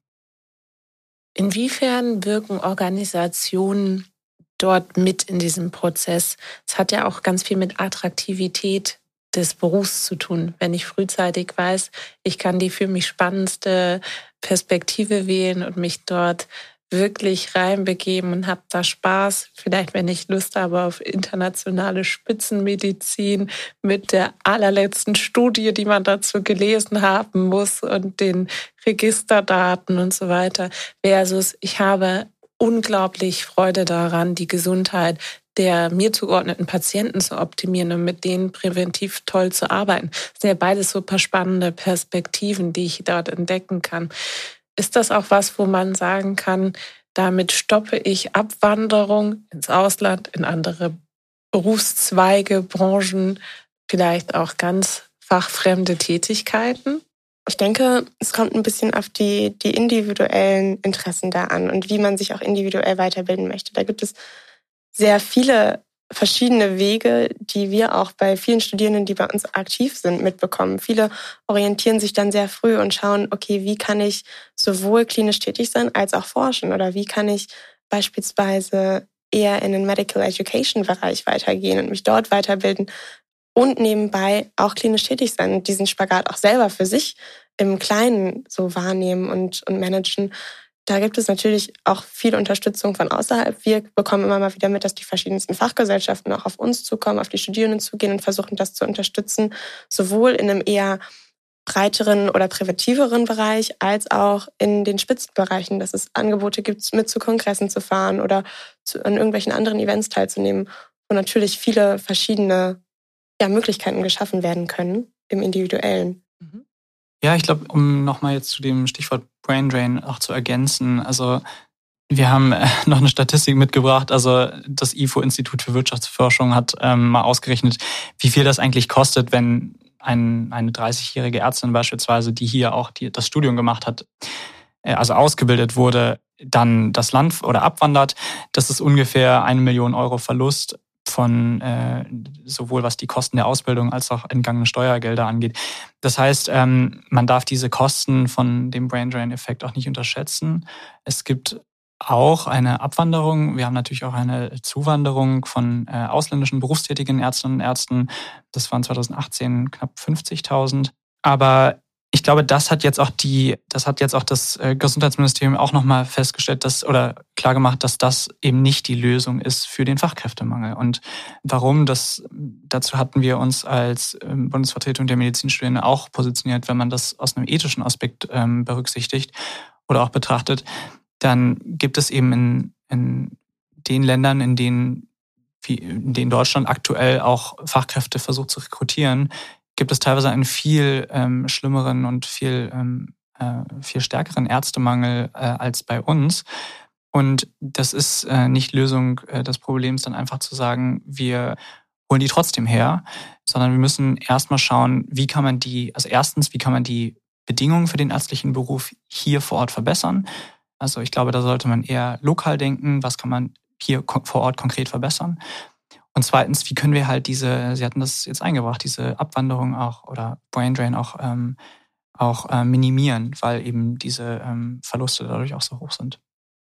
Inwiefern wirken Organisationen dort mit in diesem Prozess? Es hat ja auch ganz viel mit Attraktivität des Berufs zu tun. Wenn ich frühzeitig weiß, ich kann die für mich spannendste Perspektive wählen und mich dort wirklich reinbegeben und habe da Spaß. Vielleicht, wenn ich Lust habe auf internationale Spitzenmedizin mit der allerletzten Studie, die man dazu gelesen haben muss und den Registerdaten und so weiter. Versus, ich habe unglaublich Freude daran, die Gesundheit der mir zugeordneten Patienten zu optimieren und mit denen präventiv toll zu arbeiten. Das sind ja beides super spannende Perspektiven, die ich dort entdecken kann. Ist das auch was, wo man sagen kann, damit stoppe ich Abwanderung ins Ausland, in andere Berufszweige, Branchen, vielleicht auch ganz fachfremde Tätigkeiten? Ich denke, es kommt ein bisschen auf die individuellen Interessen da an und wie man sich auch individuell weiterbilden möchte. Da gibt es sehr viele verschiedene Wege, die wir auch bei vielen Studierenden, die bei uns aktiv sind, mitbekommen. Viele orientieren sich dann sehr früh und schauen, okay, wie kann ich sowohl klinisch tätig sein als auch forschen oder wie kann ich beispielsweise eher in den Medical Education Bereich weitergehen und mich dort weiterbilden und nebenbei auch klinisch tätig sein und diesen Spagat auch selber für sich im Kleinen so wahrnehmen und managen. Da gibt es natürlich auch viel Unterstützung von außerhalb. Wir bekommen immer mal wieder mit, dass die verschiedensten Fachgesellschaften auch auf uns zukommen, auf die Studierenden zugehen und versuchen, das zu unterstützen, sowohl in einem eher breiteren oder präventiveren Bereich als auch in den Spitzenbereichen, dass es Angebote gibt, mit zu Kongressen zu fahren oder an irgendwelchen anderen Events teilzunehmen, wo natürlich viele verschiedene Möglichkeiten geschaffen werden können im Individuellen. Ja, ich glaube, um nochmal jetzt zu dem Stichwort Brain Drain auch zu ergänzen, also wir haben noch eine Statistik mitgebracht, also das IFO-Institut für Wirtschaftsforschung hat mal ausgerechnet, wie viel das eigentlich kostet, wenn eine 30-jährige Ärztin beispielsweise, die hier auch das Studium gemacht hat, also ausgebildet wurde, dann das Land oder abwandert. Das ist ungefähr 1 Million Euro Verlust von sowohl was die Kosten der Ausbildung als auch entgangene Steuergelder angeht. Das heißt, man darf diese Kosten von dem Brain Drain-Effekt auch nicht unterschätzen. Es gibt auch eine Abwanderung. Wir haben natürlich auch eine Zuwanderung von ausländischen berufstätigen Ärztinnen und Ärzten. Das waren 2018 knapp 50.000. Aber ich glaube, das hat jetzt auch das Gesundheitsministerium auch nochmal festgestellt, klar gemacht, dass das eben nicht die Lösung ist für den Fachkräftemangel. Und warum? Dazu hatten wir uns als Bundesvertretung der Medizinstudierenden auch positioniert, wenn man das aus einem ethischen Aspekt berücksichtigt oder auch betrachtet. Dann gibt es eben in den Ländern, in denen Deutschland aktuell auch Fachkräfte versucht zu rekrutieren, gibt es teilweise einen viel schlimmeren und viel stärkeren Ärztemangel als bei uns. Und das ist nicht Lösung des Problems, dann einfach zu sagen, wir holen die trotzdem her, sondern wir müssen erstmal schauen, wie kann man die Bedingungen für den ärztlichen Beruf hier vor Ort verbessern. Also ich glaube, da sollte man eher lokal denken, was kann man hier vor Ort konkret verbessern. Und zweitens, wie können wir halt Sie hatten das jetzt eingebracht, diese Abwanderung auch oder Brain Drain auch minimieren, weil eben diese Verluste dadurch auch so hoch sind.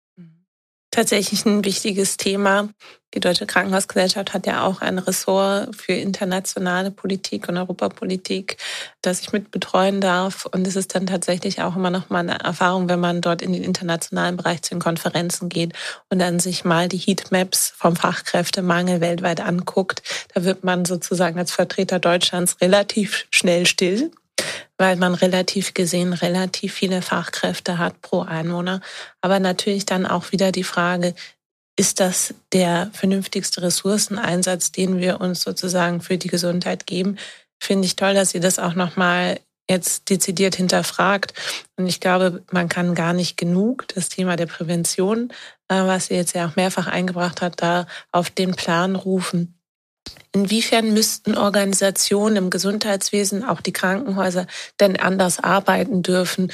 Tatsächlich ein wichtiges Thema. Die Deutsche Krankenhausgesellschaft hat ja auch ein Ressort für internationale Politik und Europapolitik, das ich mit betreuen darf. Und es ist dann tatsächlich auch immer noch mal eine Erfahrung, wenn man dort in den internationalen Bereich zu den Konferenzen geht und dann sich mal die Heatmaps vom Fachkräftemangel weltweit anguckt. Da wird man sozusagen als Vertreter Deutschlands relativ schnell still, weil man relativ viele Fachkräfte hat pro Einwohner. Aber natürlich dann auch wieder die Frage, ist das der vernünftigste Ressourceneinsatz, den wir uns sozusagen für die Gesundheit geben? Finde ich toll, dass ihr das auch nochmal jetzt dezidiert hinterfragt. Und ich glaube, man kann gar nicht genug das Thema der Prävention, was ihr jetzt ja auch mehrfach eingebracht habt, da auf den Plan rufen. Inwiefern müssten Organisationen im Gesundheitswesen, auch die Krankenhäuser, denn anders arbeiten dürfen,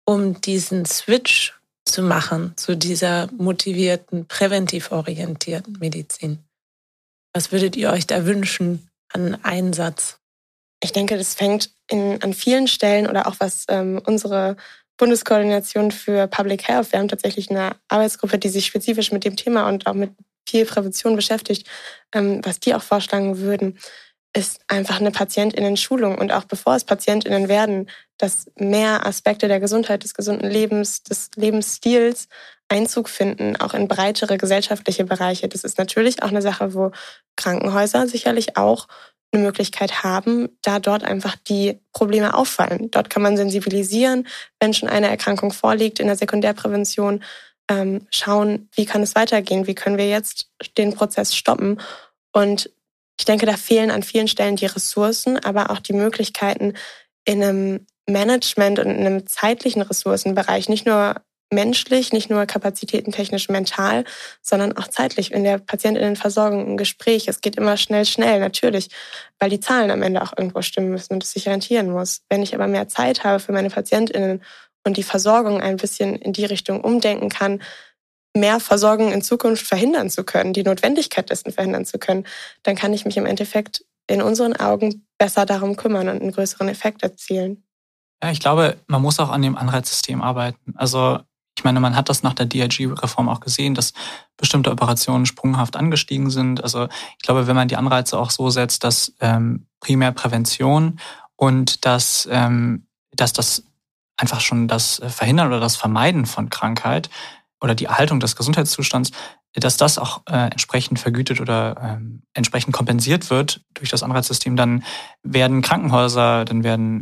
um diesen Switch zu machen zu dieser motivierten, präventiv orientierten Medizin? Was würdet ihr euch da wünschen an Einsatz? Ich denke, das fängt an vielen Stellen oder auch was unsere Bundeskoordination für Public Health, wir haben tatsächlich eine Arbeitsgruppe, die sich spezifisch mit dem Thema und auch mit viel Prävention beschäftigt, was die auch vorschlagen würden, ist einfach eine PatientInnen-Schulung und auch bevor es PatientInnen werden, dass mehr Aspekte der Gesundheit, des gesunden Lebens, des Lebensstils Einzug finden, auch in breitere gesellschaftliche Bereiche. Das ist natürlich auch eine Sache, wo Krankenhäuser sicherlich auch eine Möglichkeit haben, da dort einfach die Probleme auffallen. Dort kann man sensibilisieren, wenn schon eine Erkrankung vorliegt in der Sekundärprävention, schauen, wie kann es weitergehen, wie können wir jetzt den Prozess stoppen. Und ich denke, da fehlen an vielen Stellen die Ressourcen, aber auch die Möglichkeiten in einem Management und in einem zeitlichen Ressourcenbereich, nicht nur menschlich, nicht nur kapazitätentechnisch mental, sondern auch zeitlich in der Patientinnenversorgung, im Gespräch. Es geht immer schnell, natürlich, weil die Zahlen am Ende auch irgendwo stimmen müssen und es sich rentieren muss. Wenn ich aber mehr Zeit habe für meine Patientinnen und die Versorgung ein bisschen in die Richtung umdenken kann, mehr Versorgung in Zukunft verhindern zu können, die Notwendigkeit dessen verhindern zu können, dann kann ich mich im Endeffekt in unseren Augen besser darum kümmern und einen größeren Effekt erzielen. Ja, ich glaube, man muss auch an dem Anreizsystem arbeiten. Also ich meine, man hat das nach der DRG-Reform auch gesehen, dass bestimmte Operationen sprunghaft angestiegen sind. Also ich glaube, wenn man die Anreize auch so setzt, dass primär Prävention und dass das einfach schon das Verhindern oder das Vermeiden von Krankheit oder die Erhaltung des Gesundheitszustands, dass das auch entsprechend vergütet oder entsprechend kompensiert wird durch das Anreizsystem, dann werden Krankenhäuser, dann werden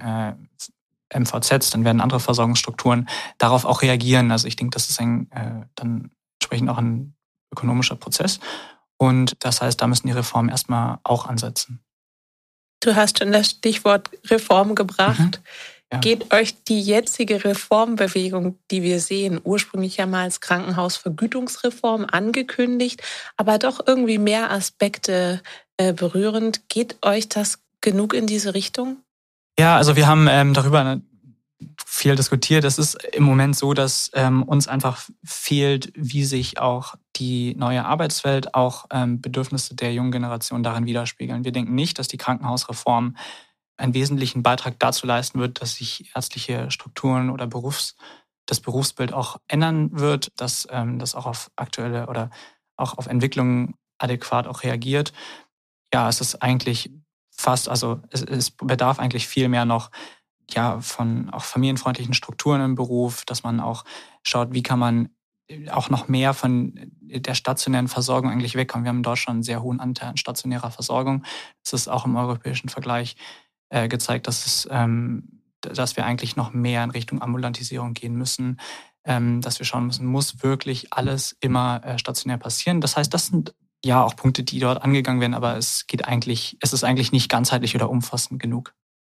MVZs, dann werden andere Versorgungsstrukturen darauf auch reagieren. Also ich denke, das ist dann entsprechend auch ein ökonomischer Prozess. Und das heißt, da müssen die Reformen erstmal auch ansetzen. Du hast schon das Stichwort Reform gebracht. Ja. Geht euch die jetzige Reformbewegung, die wir sehen, ursprünglich ja mal als Krankenhausvergütungsreform angekündigt, aber doch irgendwie mehr Aspekte berührend, geht euch das genug in diese Richtung? Ja, also wir haben darüber viel diskutiert. Es ist im Moment so, dass uns einfach fehlt, wie sich auch die neue Arbeitswelt, auch Bedürfnisse der jungen Generation darin widerspiegeln. Wir denken nicht, dass die Krankenhausreform einen wesentlichen Beitrag dazu leisten wird, dass sich ärztliche Strukturen oder das Berufsbild auch ändern wird, dass das auch auf aktuelle oder auch auf Entwicklungen adäquat auch reagiert. Ja, es ist eigentlich es bedarf eigentlich viel mehr noch von auch familienfreundlichen Strukturen im Beruf, dass man auch schaut, wie kann man auch noch mehr von der stationären Versorgung eigentlich wegkommen. Wir haben in Deutschland einen sehr hohen Anteil an stationärer Versorgung. Das ist auch im europäischen Vergleich gezeigt, dass wir eigentlich noch mehr in Richtung Ambulantisierung gehen müssen, dass wir schauen müssen, muss wirklich alles immer stationär passieren. Das heißt, das sind ja auch Punkte, die dort angegangen werden, aber es ist eigentlich nicht ganzheitlich oder umfassend genug.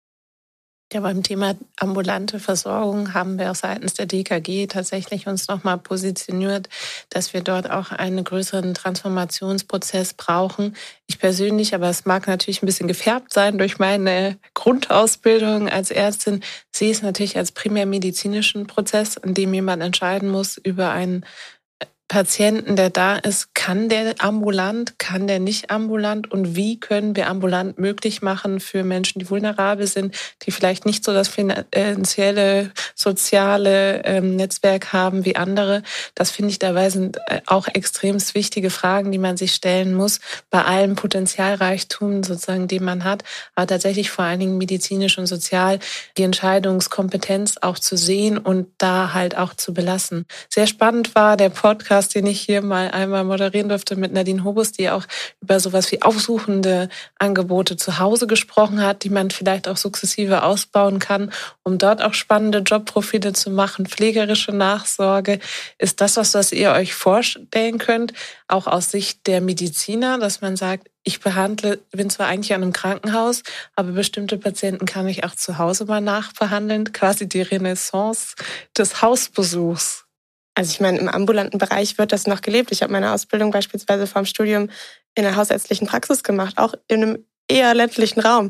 Ja, beim Thema ambulante Versorgung haben wir auch seitens der DKG tatsächlich uns nochmal positioniert, dass wir dort auch einen größeren Transformationsprozess brauchen. Ich persönlich, aber es mag natürlich ein bisschen gefärbt sein durch meine Grundausbildung als Ärztin, sehe es natürlich als primär medizinischen Prozess, in dem jemand entscheiden muss über einen Patienten, der da ist, kann der ambulant, kann der nicht ambulant und wie können wir ambulant möglich machen für Menschen, die vulnerabel sind, die vielleicht nicht so das finanzielle, soziale Netzwerk haben wie andere. Das finde ich dabei sind auch extrem wichtige Fragen, die man sich stellen muss, bei allem Potenzialreichtum sozusagen, den man hat, aber tatsächlich vor allen Dingen medizinisch und sozial die Entscheidungskompetenz auch zu sehen und da halt auch zu belassen. Sehr spannend war der Podcast, den ich hier mal einmal moderieren durfte mit Nadine Hobus, die auch über sowas wie aufsuchende Angebote zu Hause gesprochen hat, die man vielleicht auch sukzessive ausbauen kann, um dort auch spannende Jobprofile zu machen. Pflegerische Nachsorge ist das, was ihr euch vorstellen könnt, auch aus Sicht der Mediziner, dass man sagt, ich bin zwar eigentlich an einem Krankenhaus, aber bestimmte Patienten kann ich auch zu Hause mal nachbehandeln, quasi die Renaissance des Hausbesuchs. Also ich meine, im ambulanten Bereich wird das noch gelebt. Ich habe meine Ausbildung beispielsweise vom Studium in einer hausärztlichen Praxis gemacht, auch in einem eher ländlichen Raum.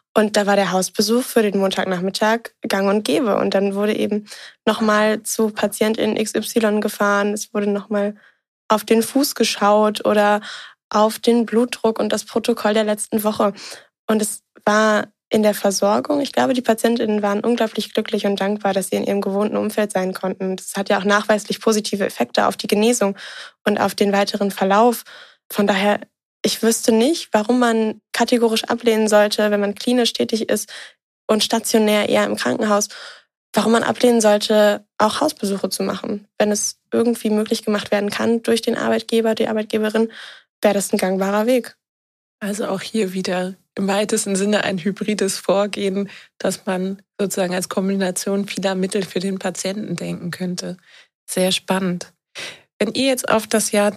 Und da war der Hausbesuch für den Montagnachmittag gang und gäbe. Und dann wurde eben nochmal zu PatientInnen XY gefahren. Es wurde nochmal auf den Fuß geschaut oder auf den Blutdruck und das Protokoll der letzten Woche. Und es war in der Versorgung, ich glaube, die PatientInnen waren unglaublich glücklich und dankbar, dass sie in ihrem gewohnten Umfeld sein konnten. Das hat ja auch nachweislich positive Effekte auf die Genesung und auf den weiteren Verlauf. Von daher, ich wüsste nicht, warum man kategorisch ablehnen sollte, wenn man klinisch tätig ist und stationär eher im Krankenhaus, warum man ablehnen sollte, auch Hausbesuche zu machen. Wenn es irgendwie möglich gemacht werden kann durch den Arbeitgeber, die Arbeitgeberin, wäre das ein gangbarer Weg. Also auch hier wieder im weitesten Sinne ein hybrides Vorgehen, dass man sozusagen als Kombination vieler Mittel für den Patienten denken könnte. Sehr spannend. Wenn ihr jetzt auf das Jahr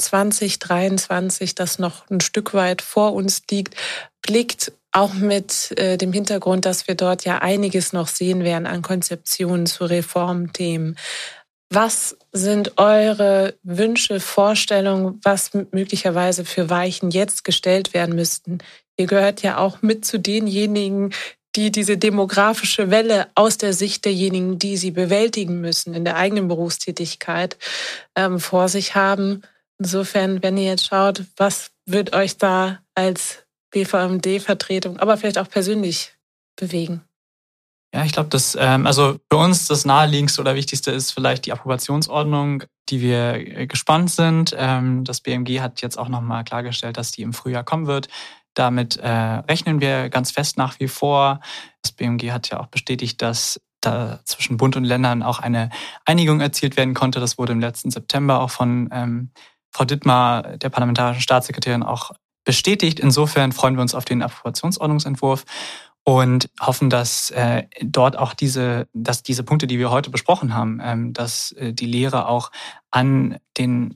2023, das noch ein Stück weit vor uns liegt, blickt, auch mit dem Hintergrund, dass wir dort ja einiges noch sehen werden an Konzeptionen zu Reformthemen. Was sind eure Wünsche, Vorstellungen, was möglicherweise für Weichen jetzt gestellt werden müssten? Ihr gehört ja auch mit zu denjenigen, die diese demografische Welle aus der Sicht derjenigen, die sie bewältigen müssen in der eigenen Berufstätigkeit, vor sich haben. Insofern, wenn ihr jetzt schaut, was wird euch da als BVMD-Vertretung, aber vielleicht auch persönlich bewegen? Ja, ich glaube, dass also für uns das Naheliegendste oder Wichtigste ist vielleicht die Approbationsordnung, die wir gespannt sind. Das BMG hat jetzt auch nochmal klargestellt, dass die im Frühjahr kommen wird. Damit rechnen wir ganz fest nach wie vor. Das BMG hat ja auch bestätigt, dass da zwischen Bund und Ländern auch eine Einigung erzielt werden konnte. Das wurde im letzten September auch von Frau Dittmar, der parlamentarischen Staatssekretärin, auch bestätigt. Insofern freuen wir uns auf den Approbationsordnungsentwurf und hoffen, dass dort auch diese Punkte, die wir heute besprochen haben, dass die Lehre auch an den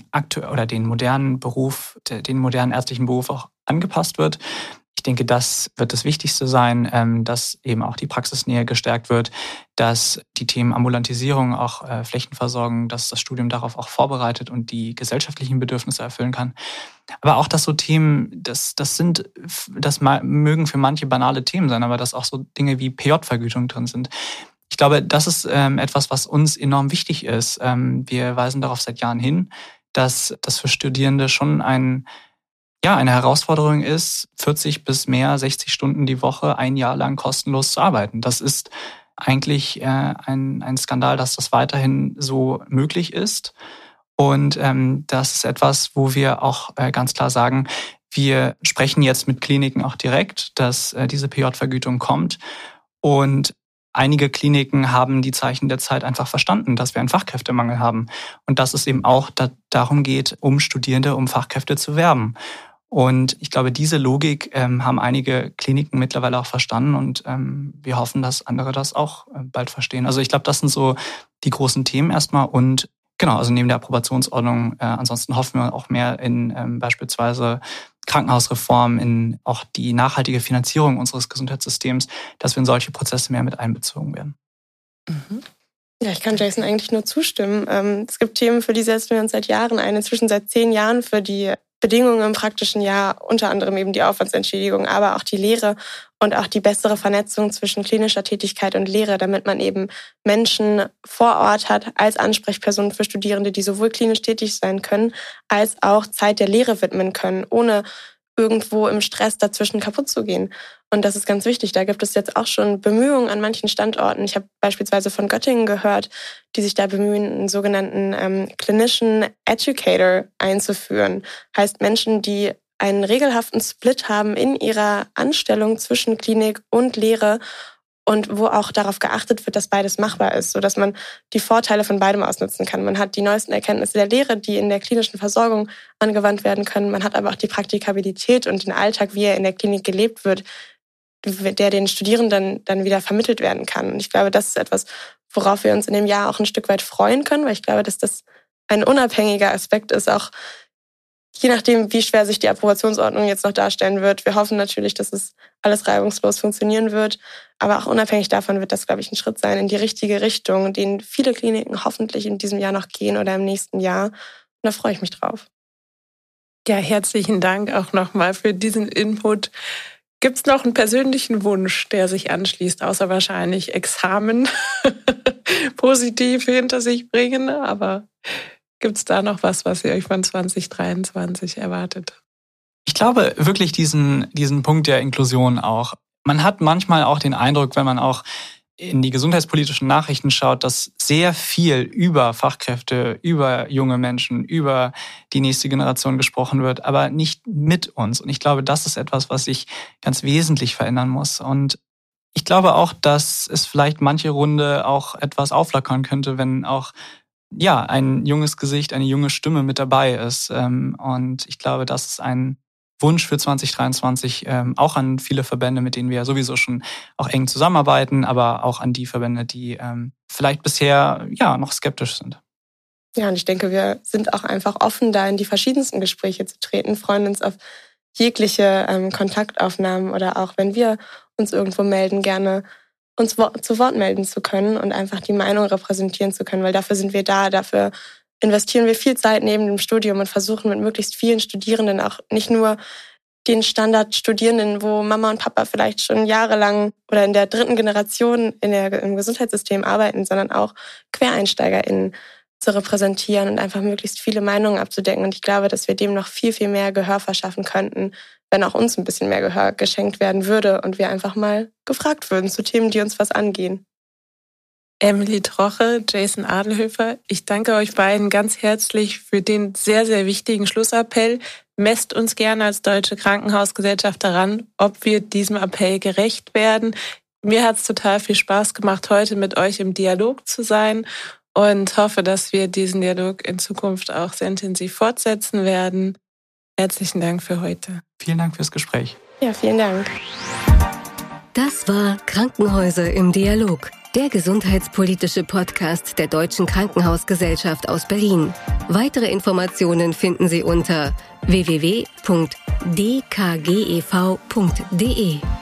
modernen Beruf, den modernen ärztlichen Beruf auch angepasst wird. Ich denke, das wird das Wichtigste sein, dass eben auch die Praxisnähe gestärkt wird, dass die Themen Ambulantisierung, auch Flächenversorgung, dass das Studium darauf auch vorbereitet und die gesellschaftlichen Bedürfnisse erfüllen kann. Aber auch, dass so Themen, das mögen für manche banale Themen sein, aber dass auch so Dinge wie PJ-Vergütung drin sind. Ich glaube, das ist etwas, was uns enorm wichtig ist. Wir weisen darauf seit Jahren hin, dass das für Studierende schon eine Herausforderung ist, 40 bis mehr, 60 Stunden die Woche, ein Jahr lang kostenlos zu arbeiten. Das ist eigentlich ein Skandal, dass das weiterhin so möglich ist. Und das ist etwas, wo wir auch ganz klar sagen, wir sprechen jetzt mit Kliniken auch direkt, dass diese PJ-Vergütung kommt. Und einige Kliniken haben die Zeichen der Zeit einfach verstanden, dass wir einen Fachkräftemangel haben. Und dass es eben auch darum geht, um Studierende, um Fachkräfte zu werben. Und ich glaube, diese Logik haben einige Kliniken mittlerweile auch verstanden und wir hoffen, dass andere das auch bald verstehen. Also ich glaube, das sind so die großen Themen erstmal und genau, also neben der Approbationsordnung, ansonsten hoffen wir auch mehr in beispielsweise Krankenhausreform, in auch die nachhaltige Finanzierung unseres Gesundheitssystems, dass wir in solche Prozesse mehr mit einbezogen werden. Mhm. Ja, ich kann Jason eigentlich nur zustimmen. Es gibt Themen, für die setzen wir uns seit Jahren ein, inzwischen seit 10 Jahren für die Bedingungen im praktischen Jahr, unter anderem eben die Aufwandsentschädigung, aber auch die Lehre und auch die bessere Vernetzung zwischen klinischer Tätigkeit und Lehre, damit man eben Menschen vor Ort hat als Ansprechpersonen für Studierende, die sowohl klinisch tätig sein können, als auch Zeit der Lehre widmen können, ohne irgendwo im Stress dazwischen kaputt zu gehen. Und das ist ganz wichtig. Da gibt es jetzt auch schon Bemühungen an manchen Standorten. Ich habe beispielsweise von Göttingen gehört, die sich da bemühen, einen sogenannten Clinician Educator einzuführen. Heißt Menschen, die einen regelhaften Split haben in ihrer Anstellung zwischen Klinik und Lehre und wo auch darauf geachtet wird, dass beides machbar ist, sodass man die Vorteile von beidem ausnutzen kann. Man hat die neuesten Erkenntnisse der Lehre, die in der klinischen Versorgung angewandt werden können. Man hat aber auch die Praktikabilität und den Alltag, wie er in der Klinik gelebt wird, der den Studierenden dann wieder vermittelt werden kann. Und ich glaube, das ist etwas, worauf wir uns in dem Jahr auch ein Stück weit freuen können, weil ich glaube, dass das ein unabhängiger Aspekt ist, auch je nachdem, wie schwer sich die Approbationsordnung jetzt noch darstellen wird. Wir hoffen natürlich, dass es alles reibungslos funktionieren wird. Aber auch unabhängig davon wird das, glaube ich, ein Schritt sein in die richtige Richtung, den viele Kliniken hoffentlich in diesem Jahr noch gehen oder im nächsten Jahr. Und da freue ich mich drauf. Ja, herzlichen Dank auch nochmal für diesen Input. Gibt es noch einen persönlichen Wunsch, der sich anschließt, außer wahrscheinlich Examen positiv hinter sich bringen? Aber gibt es da noch was ihr euch von 2023 erwartet? Ich glaube wirklich diesen Punkt der Inklusion auch. Man hat manchmal auch den Eindruck, wenn man auch in die gesundheitspolitischen Nachrichten schaut, dass sehr viel über Fachkräfte, über junge Menschen, über die nächste Generation gesprochen wird, aber nicht mit uns. Und ich glaube, das ist etwas, was sich ganz wesentlich verändern muss. Und ich glaube auch, dass es vielleicht manche Runde auch etwas auflockern könnte, wenn auch ein junges Gesicht, eine junge Stimme mit dabei ist. Und ich glaube, das ist ein Wunsch für 2023, auch an viele Verbände, mit denen wir ja sowieso schon auch eng zusammenarbeiten, aber auch an die Verbände, die vielleicht bisher noch skeptisch sind. Ja, und ich denke, wir sind auch einfach offen, da in die verschiedensten Gespräche zu treten, freuen uns auf jegliche Kontaktaufnahmen oder auch, wenn wir uns irgendwo melden, gerne uns zu Wort melden zu können und einfach die Meinung repräsentieren zu können, weil dafür sind wir da, dafür investieren wir viel Zeit neben dem Studium und versuchen mit möglichst vielen Studierenden auch nicht nur den Standardstudierenden, wo Mama und Papa vielleicht schon jahrelang oder in der 3. Generation im Gesundheitssystem arbeiten, sondern auch QuereinsteigerInnen zu repräsentieren und einfach möglichst viele Meinungen abzudecken. Und ich glaube, dass wir dem noch viel, viel mehr Gehör verschaffen könnten, wenn auch uns ein bisschen mehr Gehör geschenkt werden würde und wir einfach mal gefragt würden zu Themen, die uns was angehen. Emily Troche, Jason Adelhöfer, ich danke euch beiden ganz herzlich für den sehr, sehr wichtigen Schlussappell. Messt uns gerne als Deutsche Krankenhausgesellschaft daran, ob wir diesem Appell gerecht werden. Mir hat es total viel Spaß gemacht, heute mit euch im Dialog zu sein und hoffe, dass wir diesen Dialog in Zukunft auch sehr intensiv fortsetzen werden. Herzlichen Dank für heute. Vielen Dank fürs Gespräch. Ja, vielen Dank. Das war Krankenhäuser im Dialog, der gesundheitspolitische Podcast der Deutschen Krankenhausgesellschaft aus Berlin. Weitere Informationen finden Sie unter www.dkgev.de.